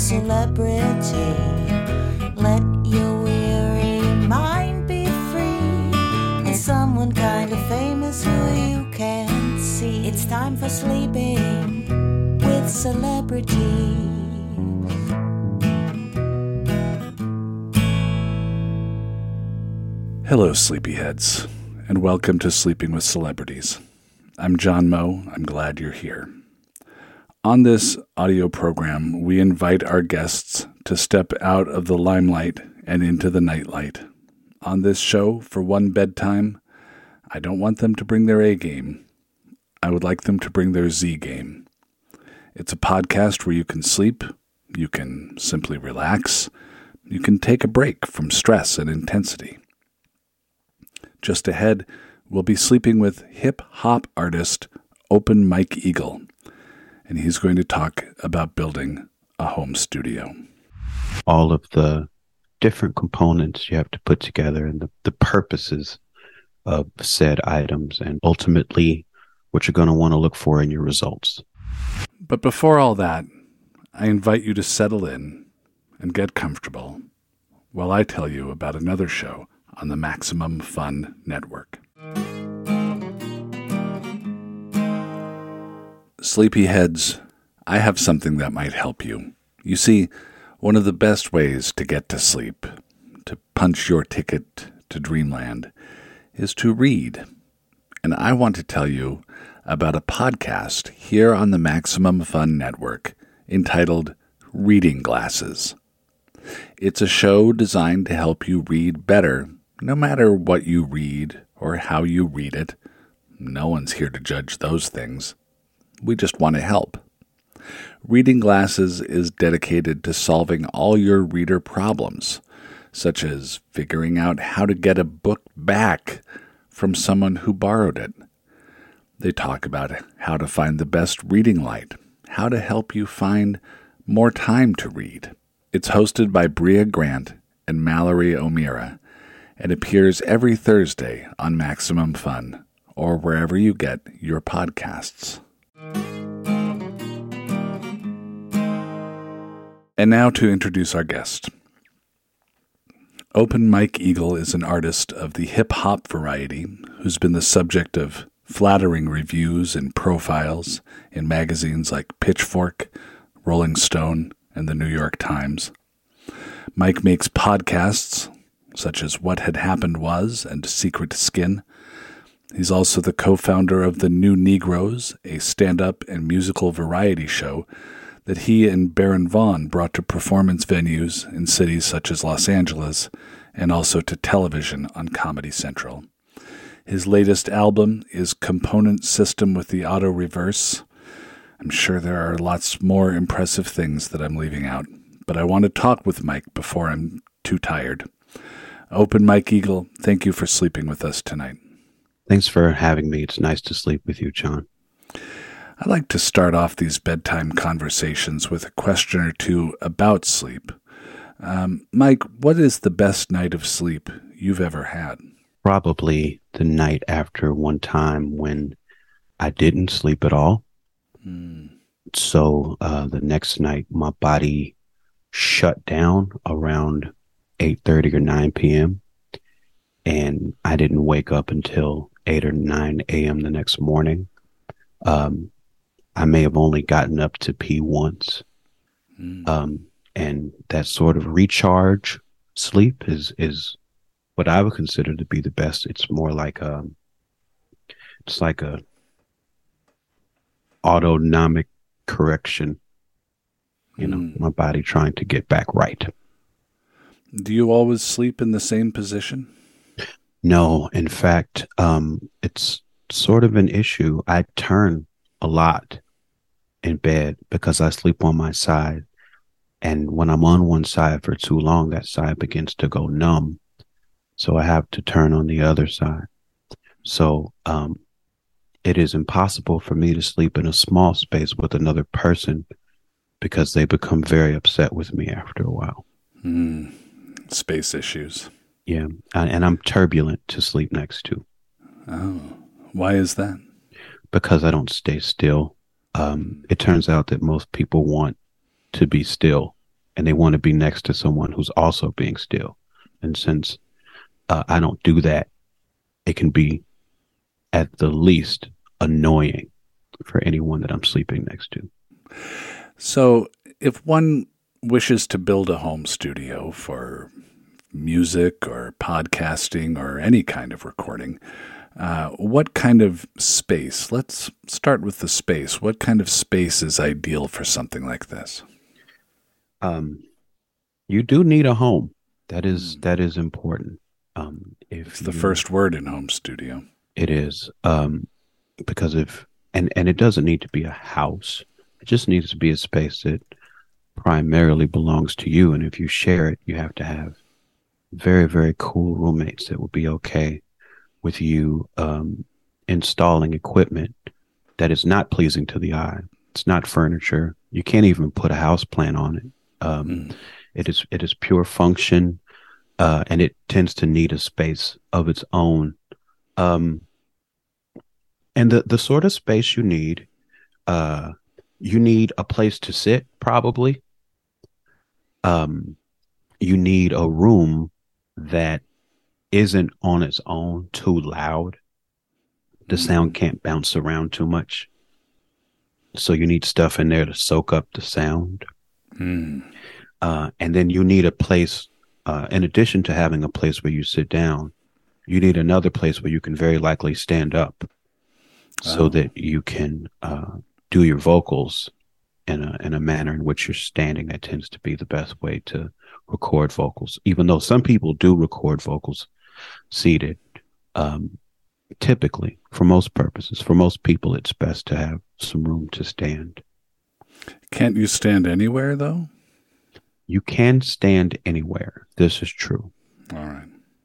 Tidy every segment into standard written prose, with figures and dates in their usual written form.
celebrity. Let your weary mind be free. And someone kind of famous who you can see. It's time for sleeping with celebrities. Hello, sleepyheads, and welcome to Sleeping with Celebrities. I'm John Moe. I'm glad you're here. On this audio program, we invite our guests to step out of the limelight and into the nightlight. On this show, for one bedtime, I don't want them to bring their A game. I would like them to bring their Z game. It's a podcast where you can sleep, you can simply relax, you can take a break from stress and intensity. Just ahead, we'll be sleeping with hip-hop artist Open Mike Eagle, and he's going to talk about building a home studio. All of the different components you have to put together and the purposes of said items, and ultimately what you're going to want to look for in your results. But before all that, I invite you to settle in and get comfortable while I tell you about another show on the Maximum Fun Network. Sleepyheads, I have something that might help you. You see, one of the best ways to get to sleep, to punch your ticket to dreamland, is to read. And I want to tell you about a podcast here on the Maximum Fun Network entitled Reading Glasses. It's a show designed to help you read better, no matter what you read or how you read it. No one's here to judge those things. We just want to help. Reading Glasses is dedicated to solving all your reader problems, such as figuring out how to get a book back from someone who borrowed it. They talk about how to find the best reading light, how to help you find more time to read. It's hosted by Bria Grant and Mallory O'Meara, and appears every Thursday on Maximum Fun, or wherever you get your podcasts. And now to introduce our guest. Open Mike Eagle is an artist of the hip-hop variety who's been the subject of flattering reviews and profiles in magazines like Pitchfork, Rolling Stone, and the New York Times. Mike makes podcasts such as What Had Happened Was and Secret Skin. He's also the co-founder of The New Negroes, a stand-up and musical variety show that he and Baron Vaughn brought to performance venues in cities such as Los Angeles and also to television on Comedy Central. His latest album is Component System with the Auto Reverse. I'm sure there are lots more impressive things that I'm leaving out, but I want to talk with Mike before I'm too tired. Open Mike Eagle, thank you for sleeping with us tonight. Thanks for having me. It's nice to sleep with you, John. I like to start off these bedtime conversations with a question or two about sleep. Mike, what is the best night of sleep you've ever had? Probably the night after one time when I didn't sleep at all. So the next night, my body shut down around 8:30 or 9 p.m. and I didn't wake up until 8 or 9 a.m. the next morning. I may have only gotten up to pee once. And that sort of recharge sleep is what I would consider to be the best. It's more like a autonomic correction. You know, my body trying to get back right. Do you always sleep in the same position? No, in fact, it's sort of an issue. I turn a lot in bed because I sleep on my side. And when I'm on one side for too long, that side begins to go numb. So I have to turn on the other side. So it is impossible for me to sleep in a small space with another person because they become very upset with me after a while. Space issues. Yeah. And I'm turbulent to sleep next to. Oh, why is that? Because I don't stay still. It turns out that most people want to be still. and they want to be next to someone who's also being still. And since I don't do that, it can be at the least annoying for anyone that I'm sleeping next to. So if one wishes to build a home studio for music or podcasting or any kind of recording, what kind of space? Let's start with the space. What kind of space is ideal for something like this? You do need a home. That is important. It's the first word in home studio. It is, because and it doesn't need to be a house. It just needs to be a space that primarily belongs to you. And if you share it, you have to have very, very cool roommates that will be okay with you installing equipment that is not pleasing to the eye. It's not furniture. You can't even put a house plan on it. It is pure function, and it tends to need a space of its own. And the sort of space you need a place to sit, probably. You need a room that isn't on its own too loud. The sound can't bounce around too much. So you need stuff in there to soak up the sound. And then you need a place, in addition to having a place where you sit down, you need another place where you can very likely stand up so that you can do your vocals in a manner in which you're standing. That tends to be the best way to record vocals, even though some people do record vocals seated. Typically, for most purposes, for most people, it's best to have some room to stand. Can't you stand anywhere, though? You can stand anywhere. This is true. All right.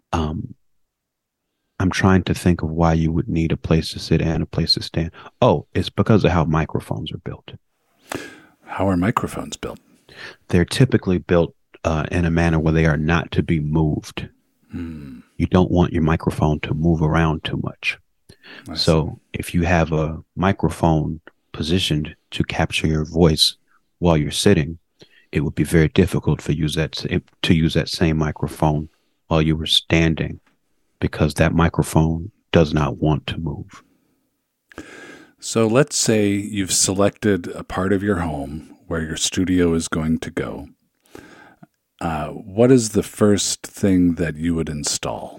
I'm trying to think of why you would need a place to sit and a place to stand. Oh, it's because of how microphones are built. How are microphones built? They're typically built in a manner where they are not to be moved. You don't want your microphone to move around too much. So if you have a microphone positioned to capture your voice while you're sitting, it would be very difficult for you to use that same microphone while you were standing, because that microphone does not want to move. So let's say you've selected a part of your home where your studio is going to go. What is the first thing that you would install?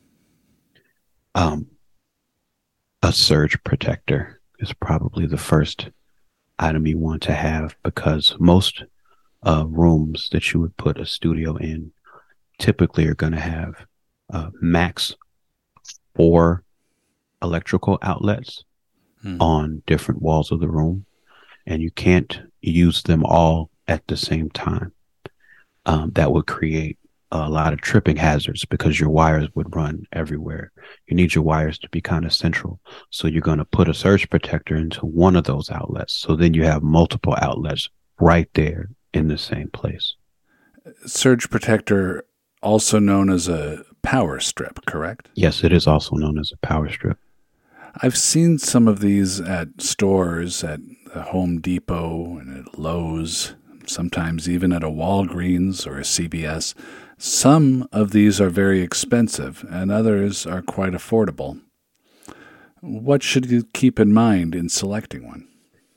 A surge protector is probably the first item you want to have, because most rooms that you would put a studio in typically are going to have max 4 electrical outlets on different walls of the room, and you can't use them all at the same time. That would create a lot of tripping hazards because your wires would run everywhere. You need your wires to be kind of central. So you're going to put a surge protector into one of those outlets. So then you have multiple outlets right there in the same place. Surge protector, also known as a power strip, correct? Yes, it is also known as a power strip. I've seen some of these at stores, at the Home Depot and at Lowe's, sometimes even at a Walgreens or a CVS. Some of these are very expensive and others are quite affordable. What should you keep in mind in selecting one?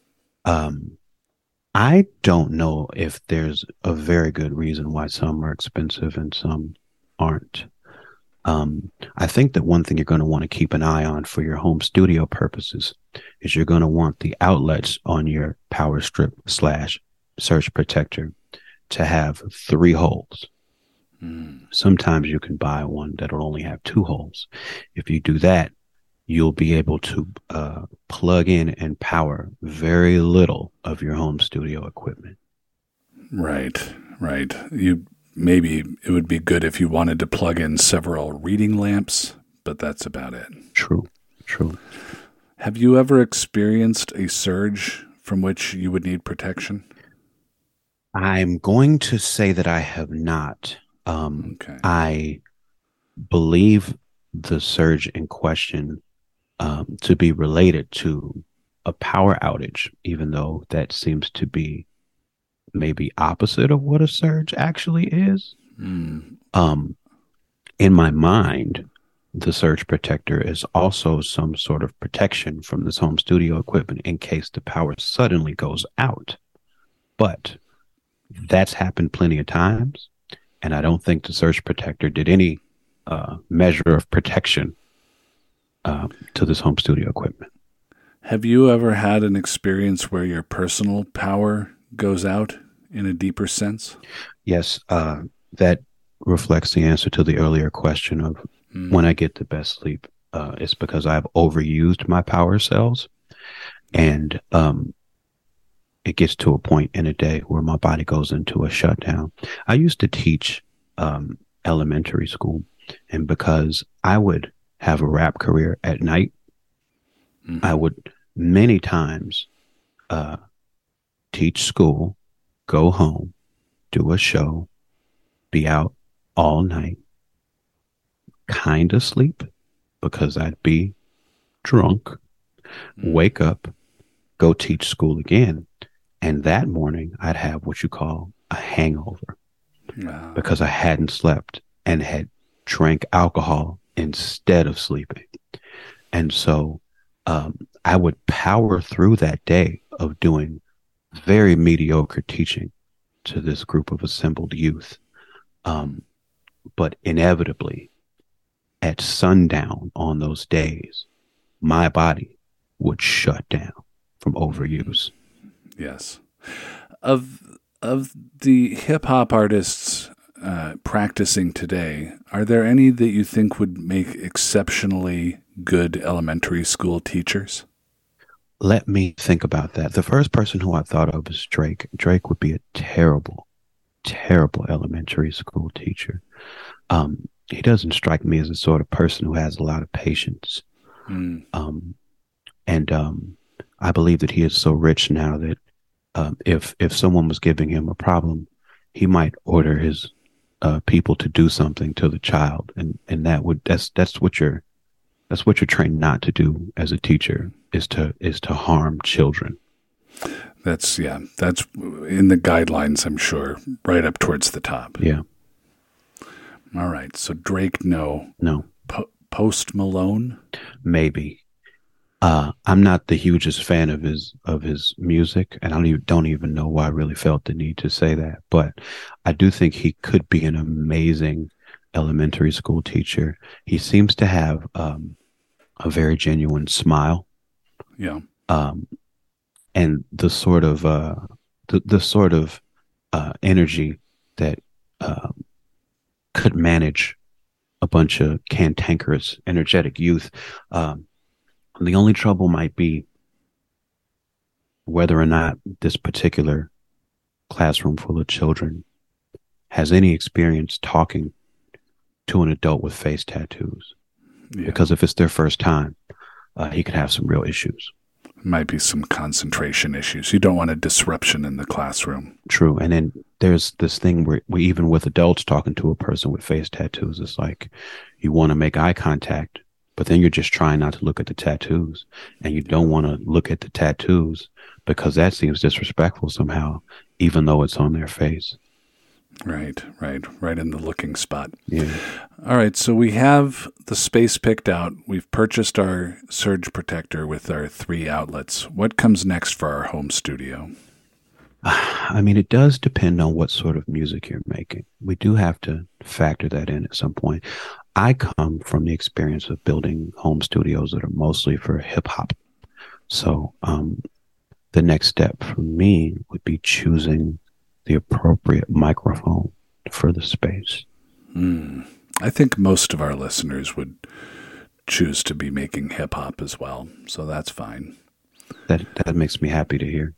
I don't know if there's a very good reason why some are expensive and some aren't. I think that one thing you're going to want to keep an eye on for your home studio purposes is you're going to want the outlets on your power strip / surge protector to have 3 holes. Sometimes you can buy one that'll only have 2 holes. If you do that, you'll be able to plug in and power very little of your home studio equipment. Right. Maybe it would be good if you wanted to plug in several reading lamps, but that's about it. True. Have you ever experienced a surge from which you would need protection? I'm going to say that I have not. Okay. I believe the surge in question to be related to a power outage, even though that seems to be maybe opposite of what a surge actually is. Mm. Um, in my mind, the surge protector is also some sort of protection from this home studio equipment in case the power suddenly goes out. But that's happened plenty of times, and I don't think the surge protector did any measure of protection to this home studio equipment. Have you ever had an experience where your personal power goes out in a deeper sense? Yes, that reflects the answer to the earlier question of when I get the best sleep. It's because I've overused my power cells, and it gets to a point in a day where my body goes into a shutdown. I used to teach elementary school, and because I would have a rap career at night, I would many times teach school, go home, do a show, be out all night, kind of sleep because I'd be drunk, wake up, go teach school again. And that morning I'd have what you call a hangover because I hadn't slept and had drank alcohol instead of sleeping. And so I would power through that day of doing very mediocre teaching to this group of assembled youth. But inevitably, at sundown on those days, my body would shut down from overuse. Yes. Of the hip hop artists practicing today, are there any that you think would make exceptionally good elementary school teachers? Let me think about that. The first person who I thought of is Drake. Drake would be a terrible, terrible elementary school teacher. He doesn't strike me as the sort of person who has a lot of patience. I believe that he is so rich now that if someone was giving him a problem, he might order his people to do something to the child, and that's what you're trained not to do as a teacher, is to harm children. That's in the guidelines, I'm sure, right up towards the top. Yeah. All right. So Drake, no. Post Malone, maybe. I'm not the hugest fan of his music, and I don't even know why I really felt the need to say that. But I do think he could be an amazing elementary school teacher. He seems to have a very genuine smile. Yeah. And the sort of energy that could manage a bunch of cantankerous, energetic youth. The only trouble might be whether or not this particular classroom full of children has any experience talking to an adult with face tattoos. Yeah. Because if it's their first time, he could have some real issues. Might be some concentration issues. You don't want a disruption in the classroom. True. And then there's this thing where we, even with adults talking to a person with face tattoos, it's like you want to make eye contact, but then you're just trying not to look at the tattoos, and you don't want to look at the tattoos because that seems disrespectful somehow, even though it's on their face. Right in the looking spot. Yeah. All right, so we have the space picked out. We've purchased our surge protector with our 3 outlets. What comes next for our home studio? I mean, it does depend on what sort of music you're making. We do have to factor that in at some point. I come from the experience of building home studios that are mostly for hip hop. So the next step for me would be choosing the appropriate microphone for the space. I think most of our listeners would choose to be making hip hop as well, so that's fine. That makes me happy to hear.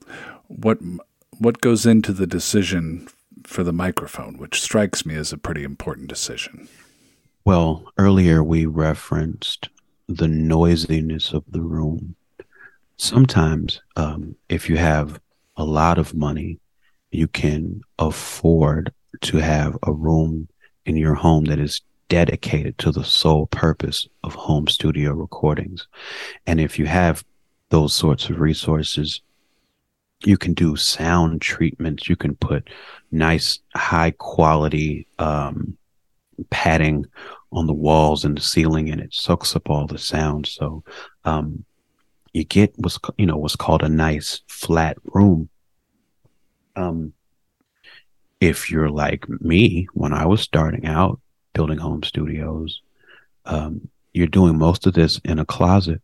What goes into the decision for the microphone, which strikes me as a pretty important decision? Well, earlier we referenced the noisiness of the room. Sometimes, if you have a lot of money, you can afford to have a room in your home that is dedicated to the sole purpose of home studio recordings. And if you have those sorts of resources, You can do sound treatments. You can put nice, high quality padding on the walls and the ceiling, and it soaks up all the sound. So you get what's called a nice flat room. If you're like me, when I was starting out building home studios, you're doing most of this in a closet.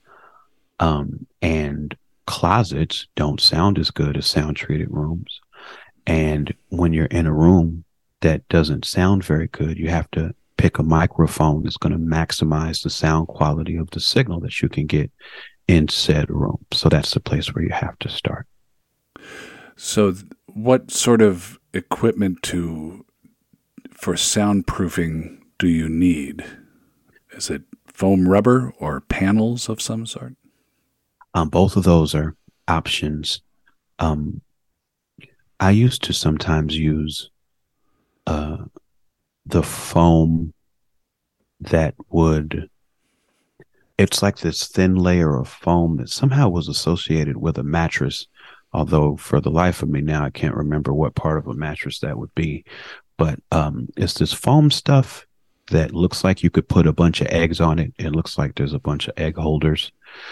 And closets don't sound as good as sound treated rooms. And when you're in a room that doesn't sound very good, you have to pick a microphone that's going to maximize the sound quality of the signal that you can get in said room. So that's the place where you have to start. So what sort of equipment for soundproofing do you need? Is it foam rubber or panels of some sort? Both of those are options. I used to sometimes use the foam that it's like this thin layer of foam that somehow was associated with a mattress. Although for the life of me now, I can't remember what part of a mattress that would be. But it's this foam stuff that looks like you could put a bunch of eggs on it. It looks like there's a bunch of egg holders.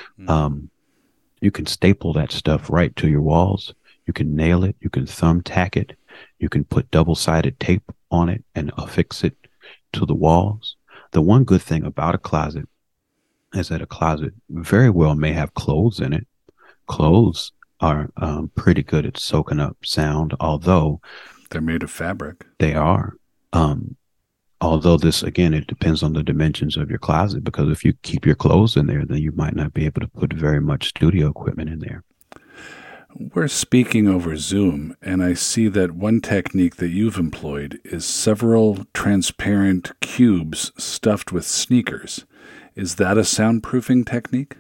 You can staple that stuff right to your walls. You can nail it. You can thumbtack it. You can put double-sided tape on it and affix it to the walls. The one good thing about a closet is that a closet very well may have clothes in it. Clothes are pretty good at soaking up sound, although they're made of fabric. They are. Although this, again, it depends on the dimensions of your closet, because if you keep your clothes in there, then you might not be able to put very much studio equipment in there. We're speaking over Zoom, and I see that one technique that you've employed is several transparent cubes stuffed with sneakers. Is that a soundproofing technique?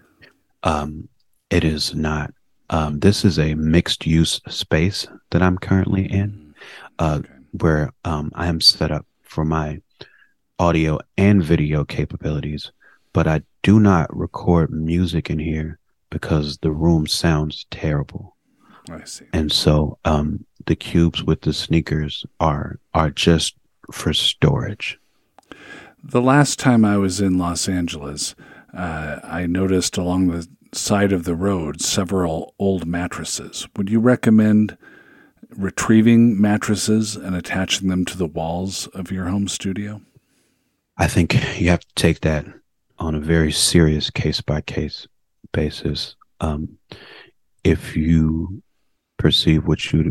It is not. This is a mixed-use space that I'm currently in, where I am set up for my audio and video capabilities, but I do not record music in here because the room sounds terrible. I see. And so the cubes with the sneakers are just for storage. The last time I was in Los Angeles, I noticed along the side of the road several old mattresses. Would you recommend retrieving mattresses and attaching them to the walls of your home studio? I think you have to take that on a very serious case-by-case basis. If you perceive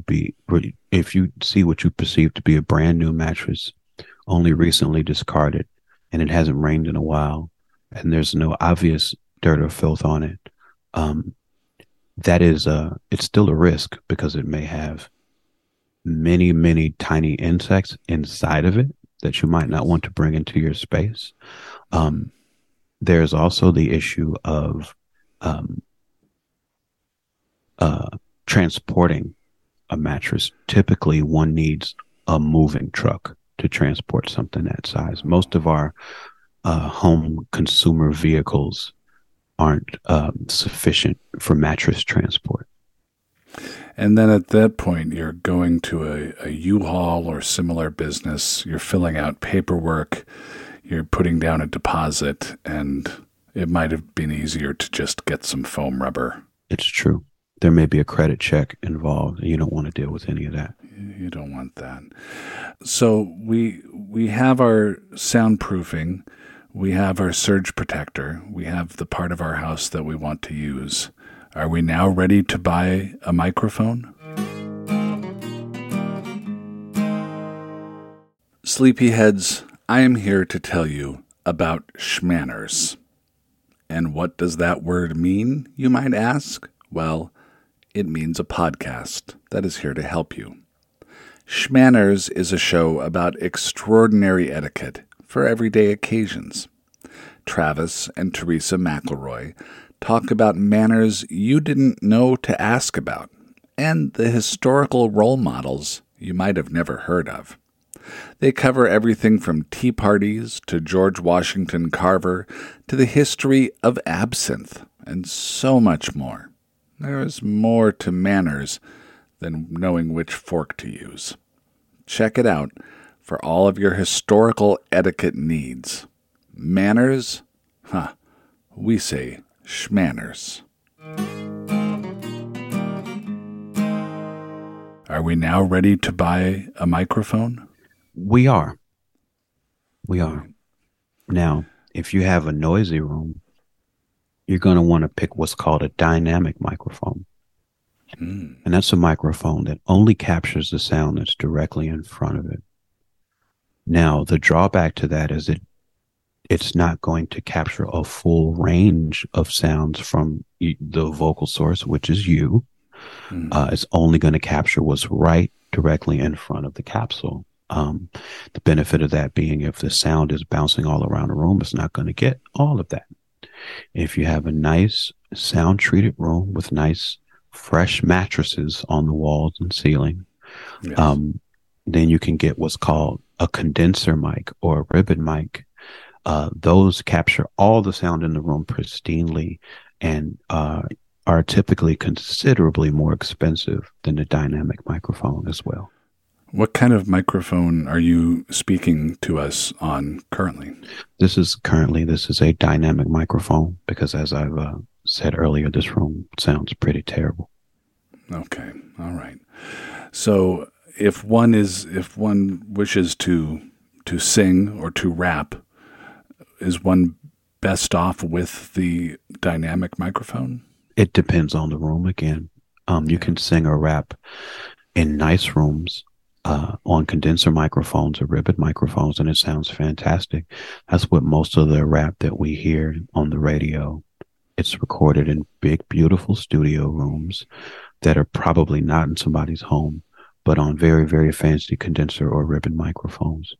if you see what you perceive to be a brand new mattress, only recently discarded, and it hasn't rained in a while, and there's no obvious dirt or filth on it, that is it's still a risk, because it may have many, many tiny insects inside of it that you might not want to bring into your space. There's also the issue of transporting a mattress. Typically, one needs a moving truck to transport something that size. Most of our home consumer vehicles aren't sufficient for mattress transport. And then at that point, you're going to a U-Haul or similar business. You're filling out paperwork. You're putting down a deposit, and it might have been easier to just get some foam rubber. It's true. There may be a credit check involved, and you don't want to deal with any of that. You don't want that. So we have our soundproofing. We have our surge protector. We have the part of our house that we want to use. Are we now ready to buy a microphone? Sleepyheads, I am here to tell you about Schmanners. And what does that word mean, you might ask? Well, it means a podcast that is here to help you. Schmanners is a show about extraordinary etiquette for everyday occasions. Travis and Teresa McElroy talk about manners you didn't know to ask about, and the historical role models you might have never heard of. They cover everything from tea parties to George Washington Carver to the history of absinthe and so much more. There is more to manners than knowing which fork to use. Check it out for all of your historical etiquette needs. Manners? We say schmanners. Are we now ready to buy a microphone? We are. Now, if you have a noisy room, you're going to want to pick what's called a dynamic microphone. And that's a microphone that only captures the sound that's directly in front of it. Now, the drawback to that is it's not going to capture a full range of sounds from the vocal source, which is you. It's only going to capture what's right directly in front of the capsule. The benefit of that being if the sound is bouncing all around the room, it's not going to get all of that. If you have a nice sound-treated room with nice, fresh mattresses on the walls and ceiling, yes, then you can get what's called a condenser mic or a ribbon mic. Those capture all the sound in the room pristinely and are typically considerably more expensive than the dynamic microphone as well. What kind of microphone are you speaking to us on currently? This is a dynamic microphone because, as I've said earlier, this room sounds pretty terrible. Okay. All right. So if one wishes to sing or to rap, is one best off with the dynamic microphone? It depends on the room again. You can sing or rap in nice rooms on condenser microphones or ribbon microphones, and it sounds fantastic. That's what most of the rap that we hear on the radio. It's recorded in big, beautiful studio rooms that are probably not in somebody's home, but on very, very fancy condenser or ribbon microphones.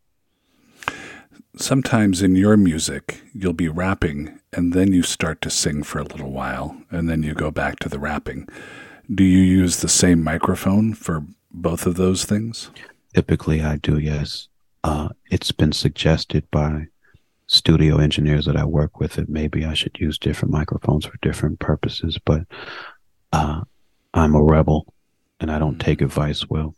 Sometimes in your music, you'll be rapping, and then you start to sing for a little while, and then you go back to the rapping. Do you use the same microphone for both of those things? Typically, I do, yes. It's been suggested by studio engineers that I work with that maybe I should use different microphones for different purposes, but I'm a rebel, and I don't take advice well.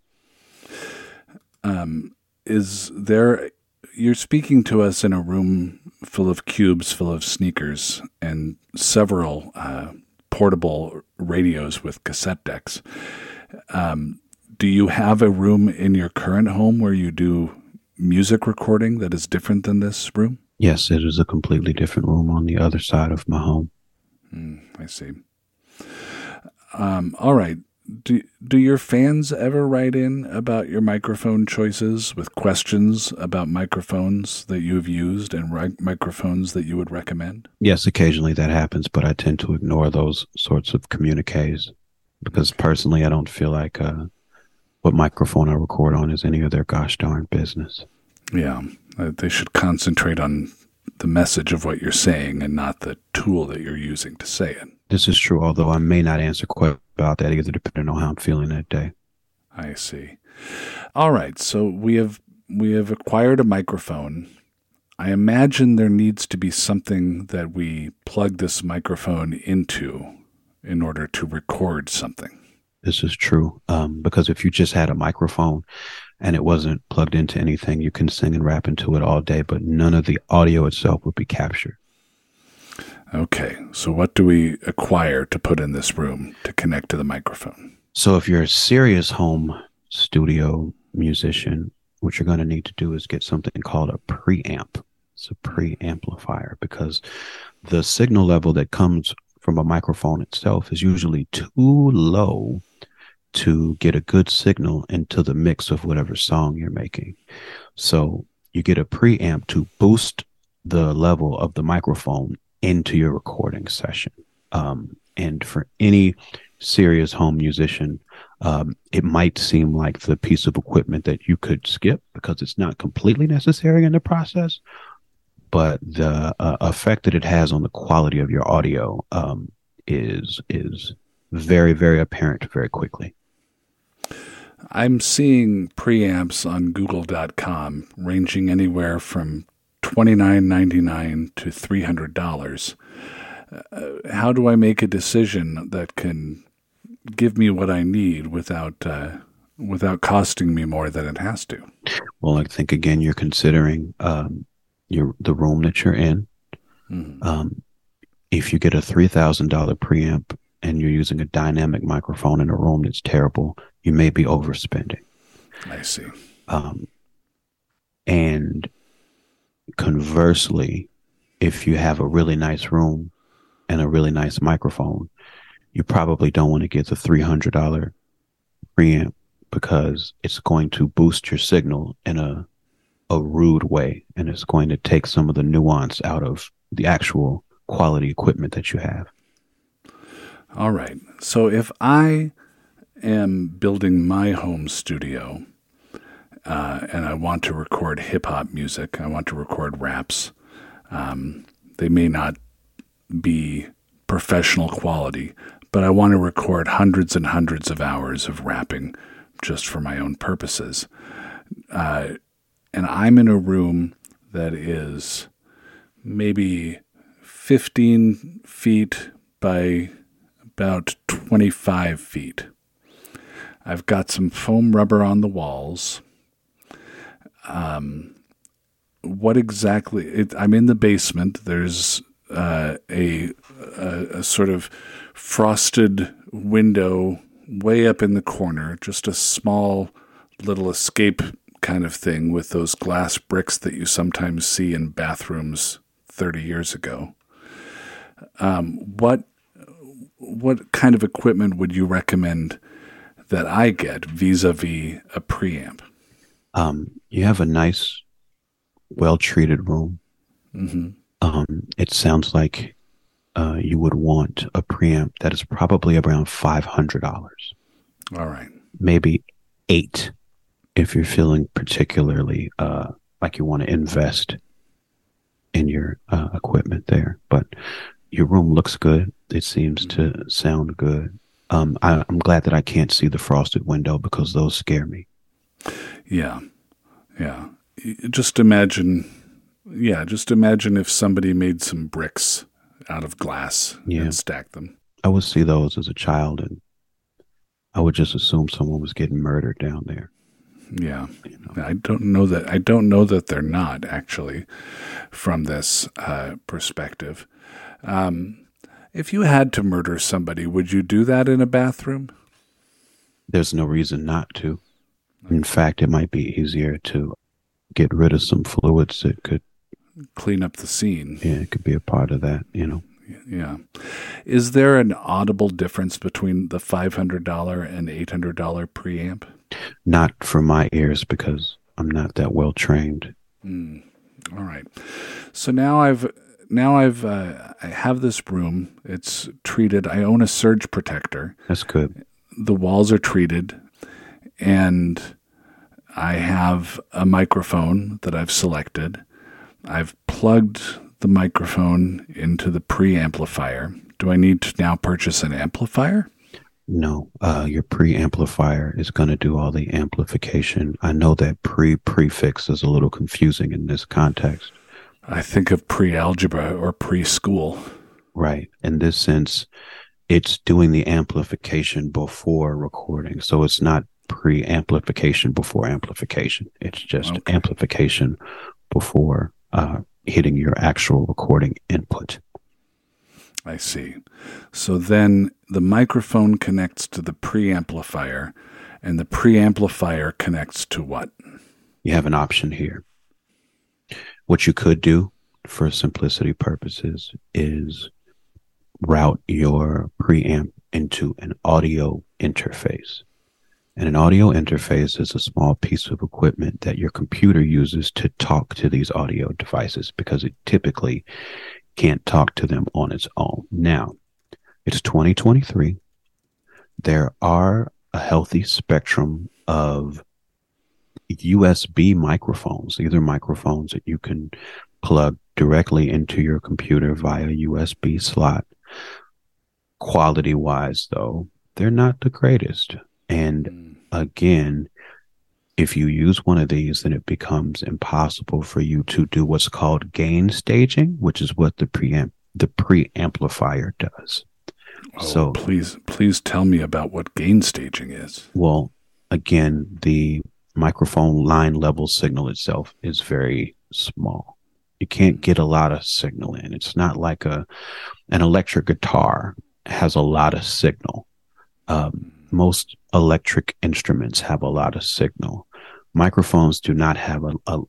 You're speaking to us in a room full of cubes, full of sneakers, and several portable radios with cassette decks. Do you have a room in your current home where you do music recording that is different than this room? Yes, it is a completely different room on the other side of my home. I see. All right. Do your fans ever write in about your microphone choices with questions about microphones that you've used and microphones that you would recommend? Yes, occasionally that happens, but I tend to ignore those sorts of communiques because personally I don't feel like what microphone I record on is any of their gosh darn business. Yeah, they should concentrate on the message of what you're saying and not the tool that you're using to say it. This is true, although I may not answer quite about that either, depending on how I'm feeling that day. I see. All right, so we have acquired a microphone. I imagine there needs to be something that we plug this microphone into in order to record something. This is true, because if you just had a microphone and it wasn't plugged into anything, you can sing and rap into it all day, but none of the audio itself would be captured. Okay, so what do we acquire to put in this room to connect to the microphone? So if you're a serious home studio musician, what you're going to need to do is get something called a preamp. It's a preamplifier because the signal level that comes from a microphone itself is usually too low to get a good signal into the mix of whatever song you're making. So you get a preamp to boost the level of the microphone into your recording session. And for any serious home musician, it might seem like the piece of equipment that you could skip because it's not completely necessary in the process, but the effect that it has on the quality of your audio is very, very apparent very quickly. I'm seeing preamps on Google.com ranging anywhere from $29.99 to $300. How do I make a decision that can give me what I need without costing me more than it has to. Well, I think again you're considering the room that you're in. If you get a $3,000 preamp and you're using a dynamic microphone in a room that's terrible, you may be overspending. I see. And conversely, if you have a really nice room and a really nice microphone, you probably don't want to get the $300 preamp because it's going to boost your signal in a rude way, and it's going to take some of the nuance out of the actual quality equipment that you have. All right. So if I am building my home studio and I want to record hip-hop music, I want to record raps, they may not be professional quality, but I want to record hundreds and hundreds of hours of rapping just for my own purposes. And I'm in a room that is maybe 15 feet by about 25 feet. I've got some foam rubber on the walls. What exactly? I'm in the basement. There's a sort of frosted window way up in the corner, just a small little escape kind of thing with those glass bricks that you sometimes see in bathrooms 30 years ago. What kind of equipment would you recommend that I get vis-a-vis a preamp? You have a nice, well-treated room. It sounds like you would want a preamp that is probably around $500. All right. Maybe $8 if you're feeling particularly like you want to invest in your equipment there. But your room looks good. It seems to sound good. I'm glad that I can't see the frosted window because those scare me. Yeah. Just imagine if somebody made some bricks out of glass and stacked them. I would see those as a child, and I would just assume someone was getting murdered down there. Yeah. I don't know that they're not, actually, from this perspective. If you had to murder somebody, would you do that in a bathroom? There's no reason not to. In fact, it might be easier to get rid of some fluids that could clean up the scene. Yeah, it could be a part of that, Yeah. Is there an audible difference between the $500 and $800 preamp? Not for my ears because I'm not that well trained. All right. So now I have this room. It's treated. I own a surge protector. That's good. The walls are treated, and I have a microphone that I've selected. I've plugged the microphone into the preamplifier. Do I need to now purchase an amplifier? No, your preamplifier is going to do all the amplification. I know that prefix is a little confusing in this context. I think of pre-algebra or preschool. Right. In this sense, it's doing the amplification before recording. So it's not pre-amplification before amplification. It's just amplification before hitting your actual recording input. I see. So then the microphone connects to the preamplifier, and the preamplifier connects to what? You have an option here. What you could do for simplicity purposes is route your preamp into an audio interface. And an audio interface is a small piece of equipment that your computer uses to talk to these audio devices because it typically can't talk to them on its own. Now, it's 2023. There are a healthy spectrum of USB microphones, either microphones that you can plug directly into your computer via USB slot. Quality-wise, though, they're not the greatest. And again, if you use one of these, then it becomes impossible for you to do what's called gain staging, which is what the preamplifier does. Oh, So, please tell me about what gain staging is. well, again, the microphone line level signal itself is very small. You can't get a lot of signal in. It's not like an electric guitar has a lot of signal. Most electric instruments have a lot of signal. Microphones do not have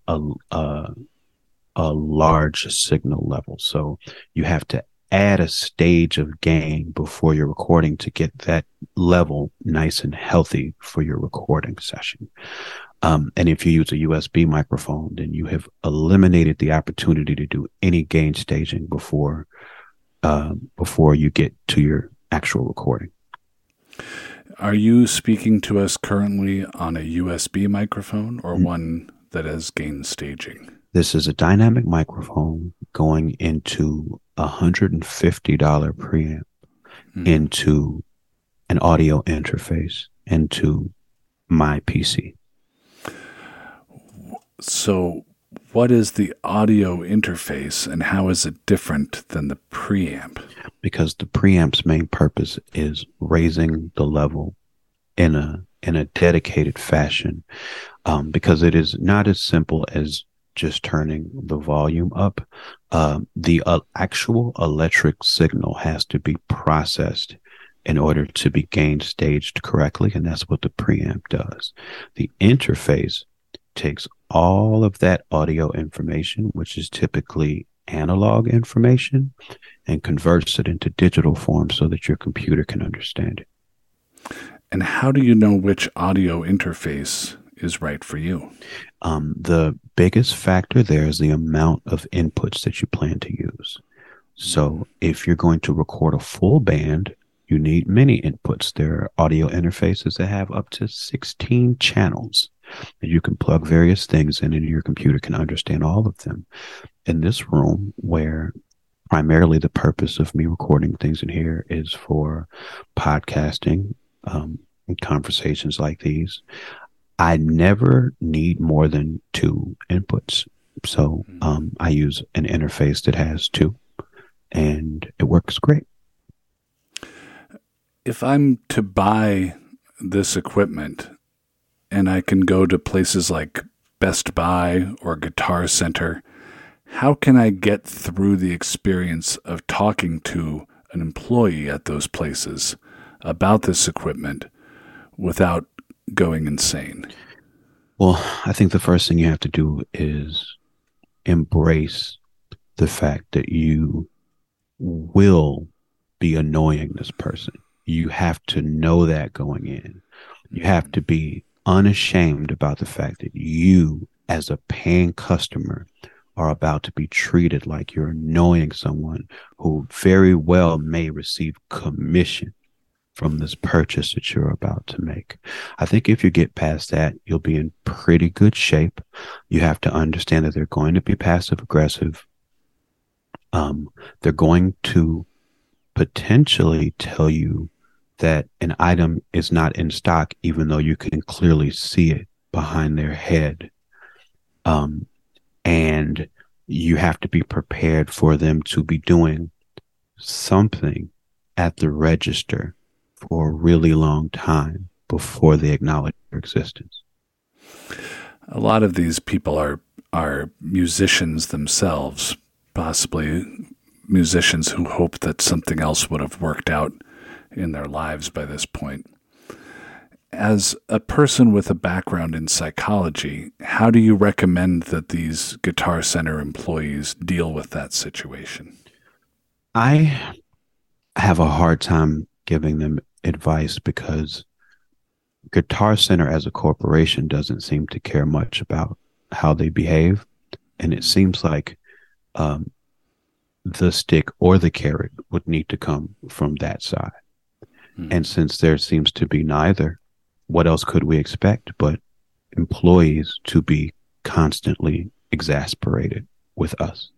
a large signal level. So you have to add a stage of gain before your recording to get that level nice and healthy for your recording session. And if you use a USB microphone, then you have eliminated the opportunity to do any gain staging before you get to your actual recording. Are you speaking to us currently on a USB microphone or one that has gain staging? This is a dynamic microphone going into $150 preamp, into an audio interface, into my PC. So what is the audio interface and how is it different than the preamp? Because the preamp's main purpose is raising the level in a dedicated fashion, because it is not as simple as just turning the volume up. The actual electric signal has to be processed in order to be gain staged correctly, and that's what the preamp does. The interface takes all of that audio information, which is typically analog information, and converts it into digital form so that your computer can understand it. And how do you know which audio interface is right for you? The biggest factor there is the amount of inputs that you plan to use. So if you're going to record a full band, you need many inputs. There are audio interfaces that have up to 16 channels. And you can plug various things in and your computer can understand all of them. In this room, where primarily the purpose of me recording things in here is for podcasting, conversations like these, I never need more than 2 inputs. So I use an interface that has 2, and it works great. If I'm to buy this equipment and I can go to places like Best Buy or Guitar Center, how can I get through the experience of talking to an employee at those places about this equipment without going insane? Well, I think the first thing you have to do is embrace the fact that you will be annoying this person. You have to know that going in. You have to be unashamed about the fact that you, as a paying customer, are about to be treated like you're annoying someone who very well may receive commission from this purchase that you're about to make. I think if you get past that, you'll be in pretty good shape. You have to understand that they're going to be passive aggressive. They're going to potentially tell you that an item is not in stock, even though you can clearly see it behind their head. And you have to be prepared for them to be doing something at the register for a really long time before they acknowledge your existence. A lot of these people are musicians themselves, possibly musicians who hope that something else would have worked out in their lives by this point. As a person with a background in psychology, how do you recommend that these Guitar Center employees deal with that situation? I have a hard time giving them advice because Guitar Center as a corporation doesn't seem to care much about how they behave. And it seems like the stick or the carrot would need to come from that side. And since there seems to be neither, what else could we expect but employees to be constantly exasperated with us?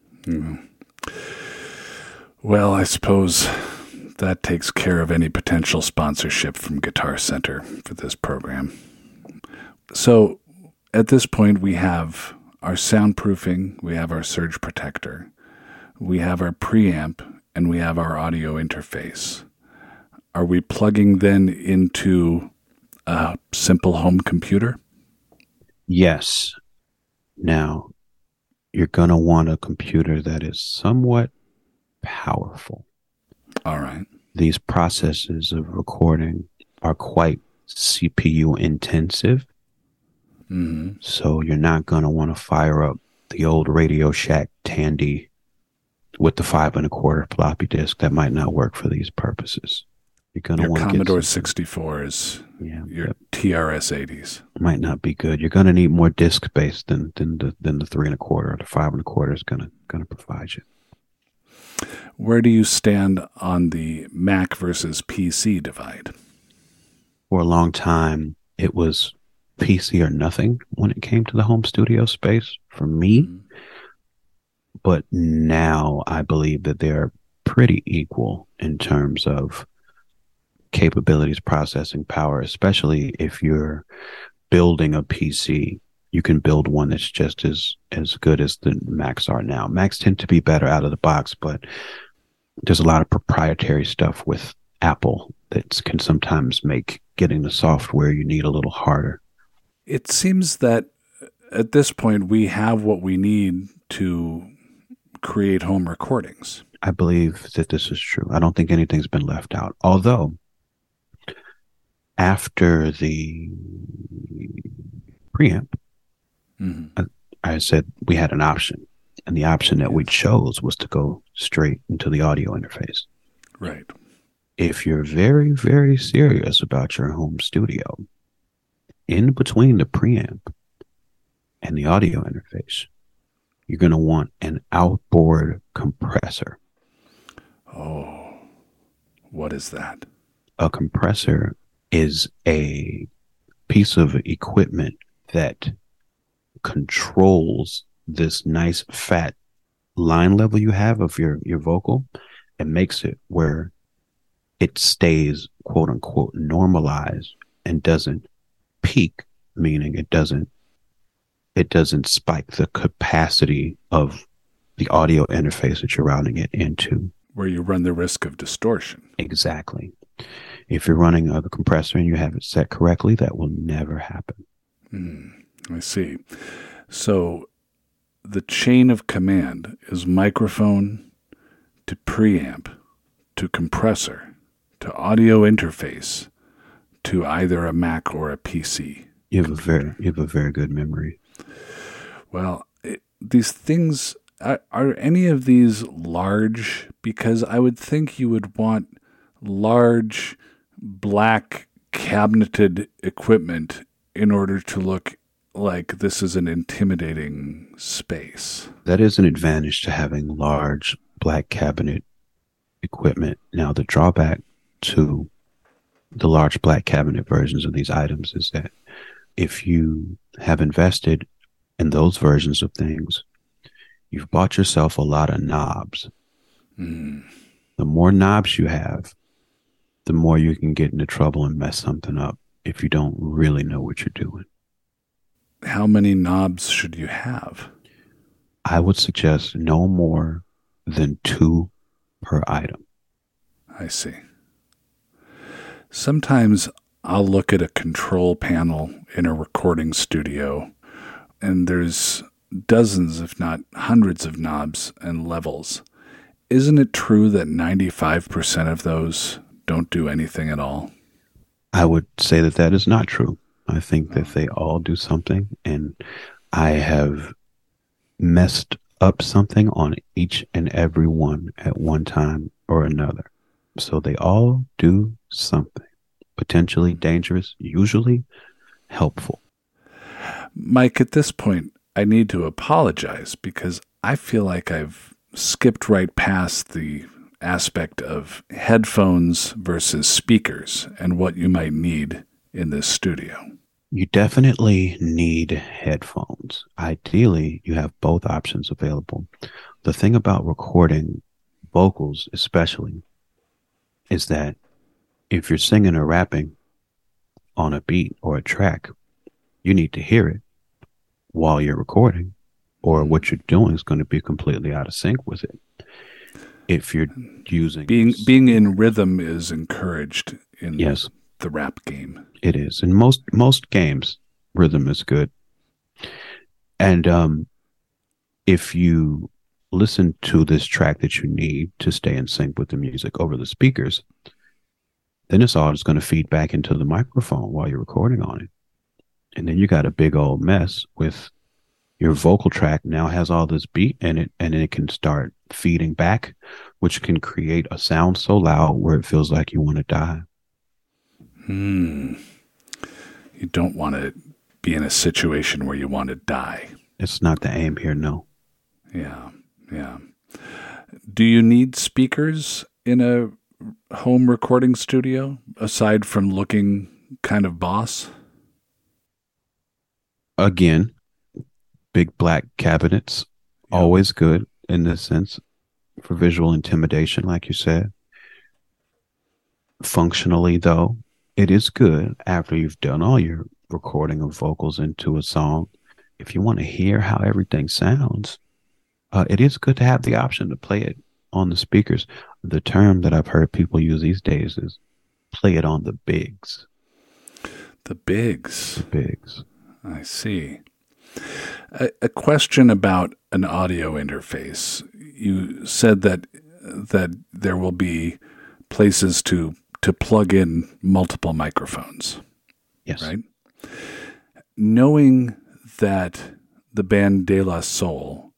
Well, I suppose that takes care of any potential sponsorship from Guitar Center for this program. So at this point, we have our soundproofing, we have our surge protector, we have our preamp, and we have our audio interface. are we plugging then into a simple home computer? Yes. Now, you're going to want a computer that is somewhat powerful. All right. These processes of recording are quite CPU intensive. Mm-hmm. So you're not going to want to fire up the old Radio Shack Tandy with the 5 1/4 floppy disk. That might not work for these purposes. You're going to Your want Commodore to get 64s, your yep. TRS-80s. Might not be good. You're going to need more disk space than the 3 1/4 or the 5 1/4 is going to provide you. Where do you stand on the Mac versus PC divide? For a long time, it was PC or nothing when it came to the home studio space for me. Mm-hmm. But now I believe that they're pretty equal in terms of capabilities, processing power, especially if you're building a PC. You can build one that's just as good as the Macs are now. Macs tend to be better out of the box, but there's a lot of proprietary stuff with Apple that can sometimes make getting the software you need a little harder. It seems that at this point we have what we need to create home recordings. I believe that this is true. I don't think anything's been left out. Although, after the preamp, Mm-hmm. I said we had an option. And the option that we chose was to go straight into the audio interface. Right. If you're very, very serious about your home studio, in between the preamp and the audio interface, you're going to want an outboard compressor. Oh, what is that? A compressor is a piece of equipment that controls this nice fat line level you have of your vocal and makes it where it stays quote unquote normalized and doesn't peak, meaning it doesn't spike the capacity of the audio interface that you're routing it into. Where you run the risk of distortion. Exactly. If you're running a compressor and you have it set correctly, that will never happen. I see. So the chain of command is microphone to preamp to compressor to audio interface to either a Mac or a PC. You have a very good memory. Well, these things, are any of these large? Because I would think you would want large black cabineted equipment in order to look like this is an intimidating space. That is an advantage to having large black cabinet equipment. Now, the drawback to the large black cabinet versions of these items is that if you have invested in those versions of things, you've bought yourself a lot of knobs. The more knobs you have, the more you can get into trouble and mess something up if you don't really know what you're doing. How many knobs should you have? I would suggest no more than 2 per item. I see. Sometimes I'll look at a control panel in a recording studio, and there's dozens, if not hundreds of knobs and levels. Isn't it true that 95% of those don't do anything at all? I would say that that is not true. I think that they all do something, and I have messed up something on each and every one at one time or another. So they all do something, potentially dangerous, usually helpful. Mike, at this point, I need to apologize because I feel like I've skipped right past the aspect of headphones versus speakers and what you might need in this studio. You definitely need headphones. Ideally, you have both options available. The thing about recording vocals, especially, is that if you're singing or rapping on a beat or a track, you need to hear it while you're recording, or what you're doing is going to be completely out of sync with it. if you're using being in rhythm is encouraged in yes, the rap game. it is. In most games, rhythm is good. And if you listen to this track that you need to stay in sync with the music over the speakers, then it's all just going to feed back into the microphone while you're recording on it. And then you got a big old mess with your vocal track now has all this beat in it, and it can start feeding back, which can create a sound so loud where it feels like you want to die. You don't want to be in a situation where you want to die. It's not the aim here, no. Yeah. Do you need speakers in a home recording studio aside from looking kind of boss? Again, big black cabinets, always good in this sense for visual intimidation, like you said. Functionally, though, it is good after you've done all your recording of vocals into a song. If you want to hear how everything sounds, it is good to have the option to play it on the speakers. The term that I've heard people use these days is play it on the bigs. The bigs. The bigs. I see. A question about an audio interface. You said that there will be places to plug in multiple microphones. Yes. Right? Knowing that the band De La Soul,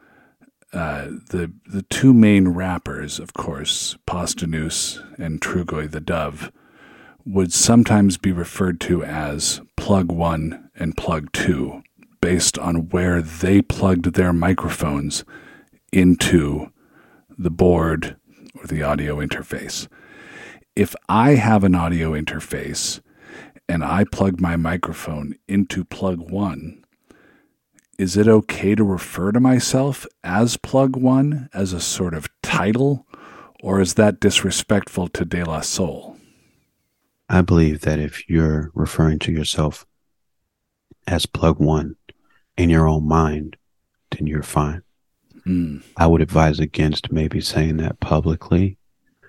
the two main rappers, of course, Posdnuos and Trugoy the Dove, would sometimes be referred to as plug 1 and plug 2, based on where they plugged their microphones into the board or the audio interface. If I have an audio interface and I plug my microphone into plug 1, is it okay to refer to myself as plug 1 as a sort of title, or is that disrespectful to De La Soul? I believe that if you're referring to yourself as plug 1 in your own mind, then you're fine. I would advise against maybe saying that publicly,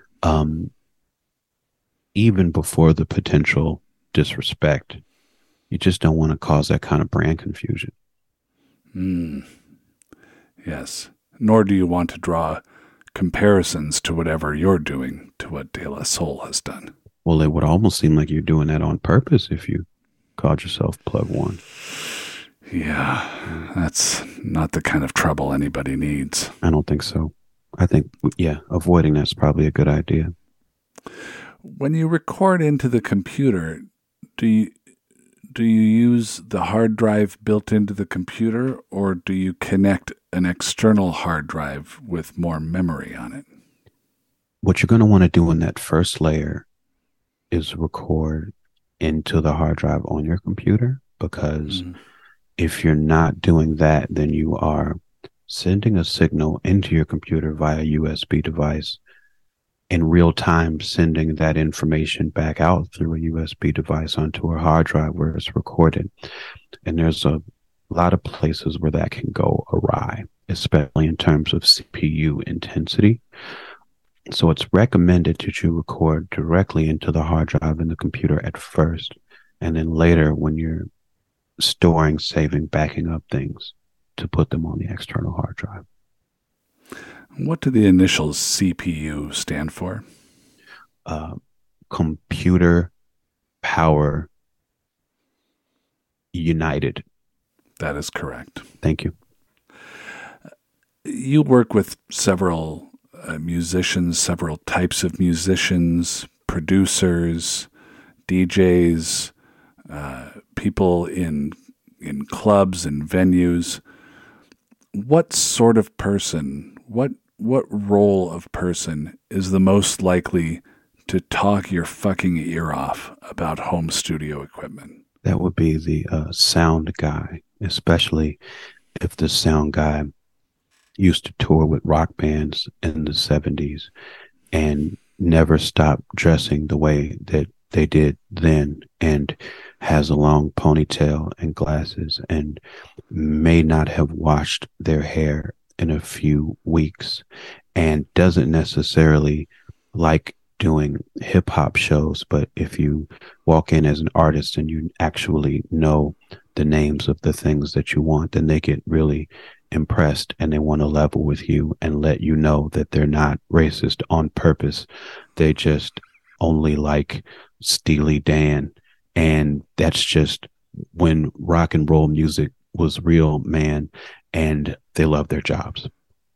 even before the potential disrespect. You just don't want to cause that kind of brand confusion. Yes. Nor do you want to draw comparisons to whatever you're doing to what De La Soul has done. Well, it would almost seem like you're doing that on purpose if you called yourself plug 1. Yeah, that's not the kind of trouble anybody needs. I don't think so. I think, avoiding that's probably a good idea. When you record into the computer, do you use the hard drive built into the computer, or do you connect an external hard drive with more memory on it? What you're going to want to do in that first layer is record into the hard drive on your computer, because if you're not doing that, then you are sending a signal into your computer via USB device in real time, sending that information back out through a USB device onto a hard drive where it's recorded. And there's a lot of places where that can go awry, especially in terms of CPU intensity. So it's recommended that you record directly into the hard drive in the computer at first, and then later when you're storing, saving, backing up things, to put them on the external hard drive. What do the initials CPU stand for? Computer Power United. That is correct. Thank you. You work with several musicians, several types of musicians, producers, DJs, people in clubs and venues. What sort of person, what role of person is the most likely to talk your fucking ear off about home studio equipment? That would be the sound guy, especially if the sound guy used to tour with rock bands in the 70s and never stopped dressing the way that they did then, and has a long ponytail and glasses and may not have washed their hair in a few weeks and doesn't necessarily like doing hip hop shows. But if you walk in as an artist and you actually know the names of the things that you want, then they get really impressed and they want to level with you and let you know that they're not racist on purpose. They just only like Steely Dan. And that's just when rock and roll music was real, man. And they love their jobs.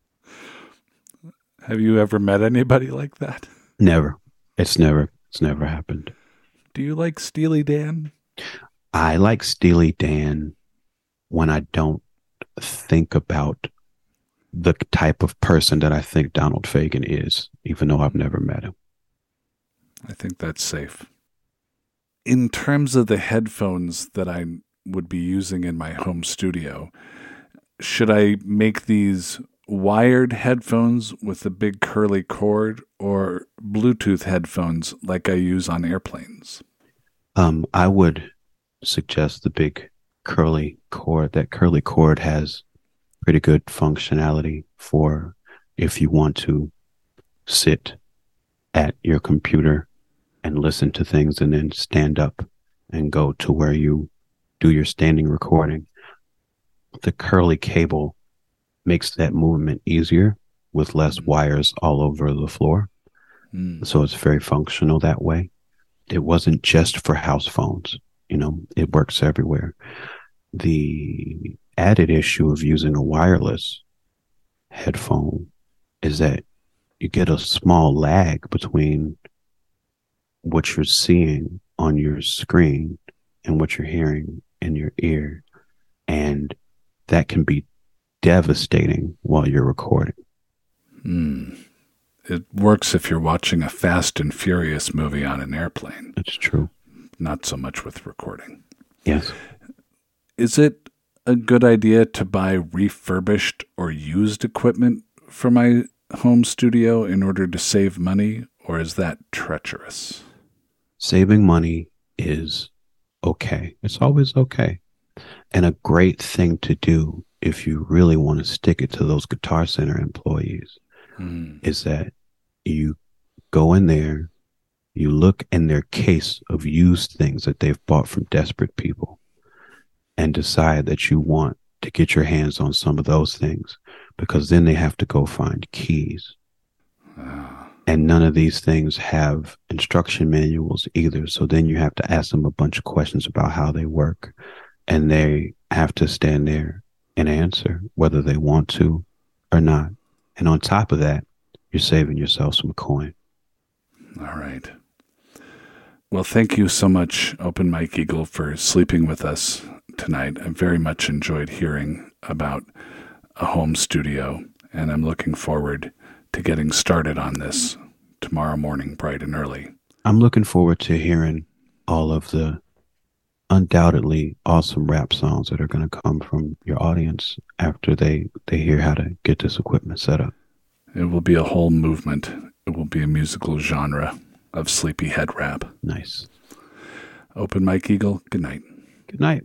Have you ever met anybody like that? Never. It's never happened. Do you like Steely Dan? I like Steely Dan when I don't think about the type of person that I think Donald Fagen is, even though I've never met him. I think that's safe. In terms of the headphones that I would be using in my home studio, should I make these wired headphones with a big curly cord or Bluetooth headphones like I use on airplanes? I would suggest the big curly cord. That curly cord has pretty good functionality for if you want to sit at your computer and listen to things and then stand up and go to where you do your standing recording. The curly cable makes that movement easier with less wires all over the floor. So it's very functional that way. It wasn't just for house phones. You know, it works everywhere. The added issue of using a wireless headphone is that you get a small lag between what you're seeing on your screen and what you're hearing in your ear. And that can be devastating while you're recording. It works if you're watching a Fast and Furious movie on an airplane. That's true. Not so much with recording. Yes. Is it a good idea to buy refurbished or used equipment for my home studio in order to save money, or is that treacherous? Saving money is okay. It's always okay. And a great thing to do if you really want to stick it to those Guitar Center employees is that you go in there, you look in their case of used things that they've bought from desperate people and decide that you want to get your hands on some of those things, because then they have to go find keys. And none of these things have instruction manuals either. So then you have to ask them a bunch of questions about how they work, and they have to stand there and answer whether they want to or not. And on top of that, you're saving yourself some coin. All right. Well, thank you so much, Open Mike Eagle, for sleeping with us tonight. I very much enjoyed hearing about a home studio, and I'm looking forward to getting started on this tomorrow morning, bright and early. I'm looking forward to hearing all of the undoubtedly awesome rap songs that are going to come from your audience after they hear how to get this equipment set up. It will be a whole movement. It will be a musical genre of sleepyhead rap. Nice. Open Mike Eagle, good night. Good night.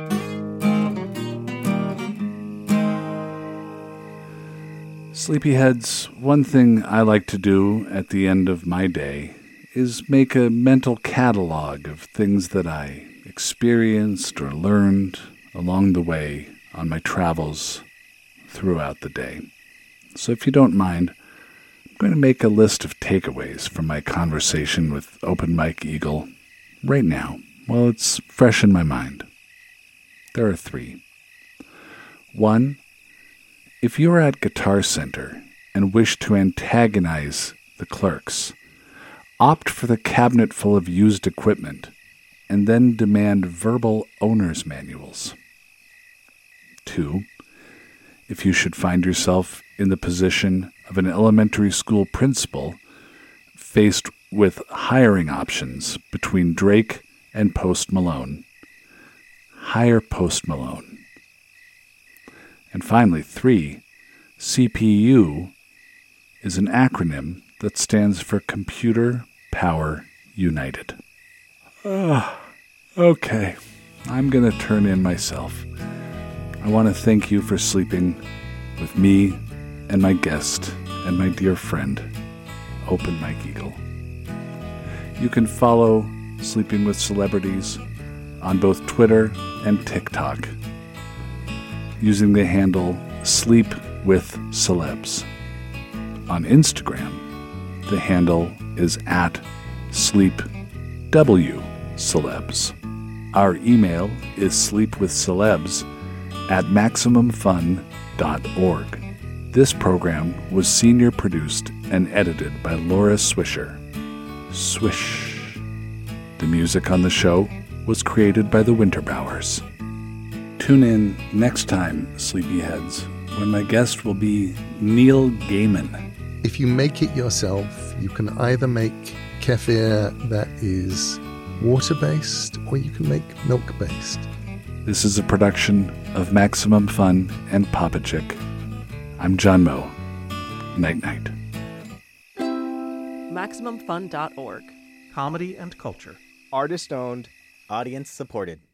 Sleepyheads, one thing I like to do at the end of my day is make a mental catalog of things that I experienced or learned along the way on my travels throughout the day. So if you don't mind, I'm going to make a list of takeaways from my conversation with Open Mike Eagle right now, while it's fresh in my mind. There are 3. 1, if you are at Guitar Center and wish to antagonize the clerks, opt for the cabinet full of used equipment and then demand verbal owner's manuals. 2, if you should find yourself in the position of an elementary school principal faced with hiring options between Drake and Post Malone, hire Post Malone. And finally, 3, CPU is an acronym that stands for Computer Power United. Okay, I'm going to turn in myself. I want to thank you for sleeping with me and my guest and my dear friend, Open Mike Eagle. You can follow Sleeping with Celebrities on both Twitter and TikTok using the handle Sleep with Celebs. On Instagram, the handle is @SleepWCelebs. Our email is sleepwithcelebs@maximumfun.org. This program was senior produced and edited by Laura Swisher. Swish. The music on the show was created by the Winterbowers. Tune in next time, Sleepyheads, when my guest will be Neil Gaiman. If you make it yourself, you can either make kefir that is water-based or you can make milk-based. This is a production of Maximum Fun and Papa Chick. I'm John Moe. Night-night. MaximumFun.org. Comedy and culture. Artist-owned. Audience-supported.